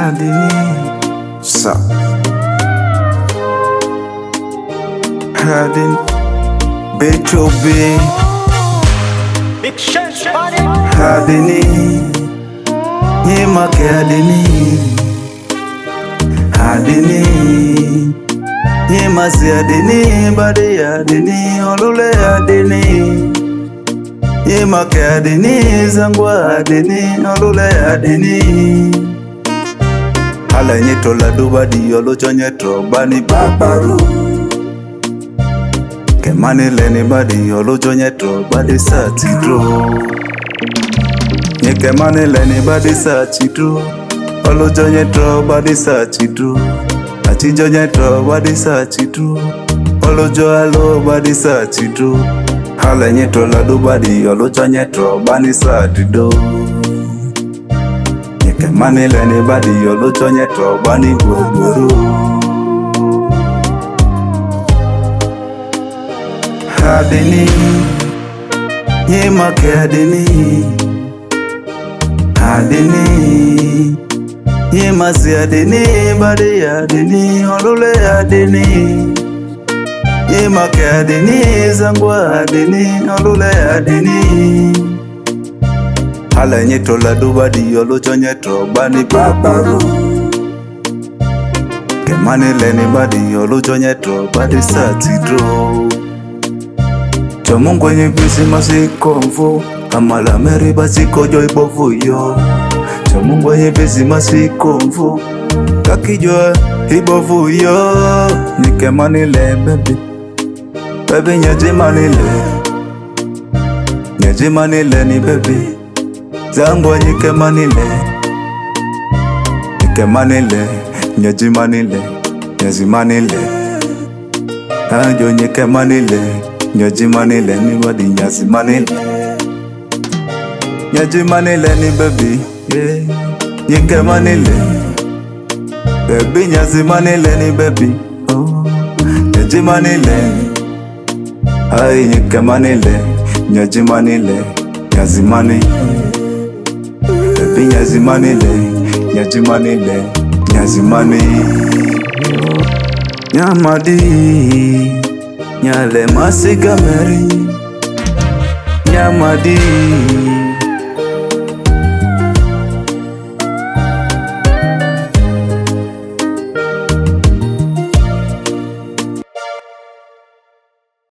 Hadini Sa Hadin Bechobe Hadini Yemake Hadini Hadini Yemasi Hadini Bade Hadini Olule Hadini Yemake Hadini Zangwa Hadini Olule Hadini Hala nyeto la dubadi Olocho nyeto bani babaru Kemani leni badi Olocho nyeto badi satidro Kemani leni badi satidro Olocho nyeto badi satidro Achijo nyeto badi satidro Olocho alo badi satidro Hala nyeto la dubadi Olocho nyeto bani satidro Kemani leni badi Olocho nyeto bani boboro Hadini Yemake Hadini Hadini Yemasi Hadini Bade Hadini Olule Hadini Yemake Hadini Zangwa Hadini Olule Hadini Hala nyeto la dubadi Olocho nyeto bani babaru Kemani leni badi Olocho nyeto badi satidro Chomungu nye bisi masiko mfu Kamala meri basiko joy bovu yo Chomungu nye bisi masiko mfu Kakijoy hibovu yo Nyike manile baby Baby nyeji manile Nyeji manile ni baby Zangwa nyike manile Nyike manile Nyeji manile Nyezi manile Anjo nyike manile Nyeji manile ni wadi nyazi manile Nyeji manile ni baby yeah. Nyike manile Baby nyazi manile ni baby oh. Nyeji manile Ay nyike manile Nyeji manile Nyazi manile Baby nyazi manile Nyeji manile Nyazi manile Nyamadi Nyale masiga meri Nyamadi